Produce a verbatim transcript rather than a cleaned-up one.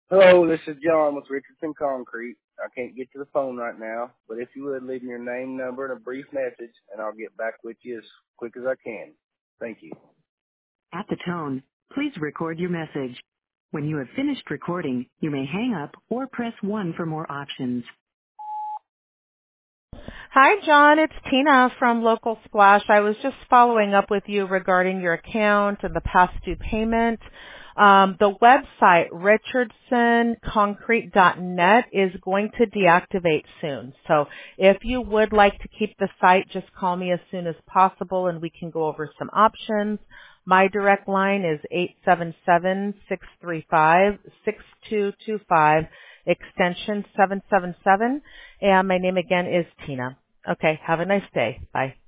Hello, this is John with Richardson Concrete. I can't get to the phone right now, but if you would leave me your name, number, and a brief message, and I'll get back with you as quick as I can. Thank you. At the tone, please record your message. When you have finished recording, you may hang up or press one for more options. Hi, John. It's Tina from Local Splash. I was just following up with you regarding your account and the past due payment. Um, the website, richardson concrete dot net, is going to deactivate soon. So if you would like to keep the site, just call me as soon as possible and we can go over some options. My direct line is eight seven seven, six three five, six two two five, extension seven seven seven, and my name again is Tina. Okay, have a nice day. Bye.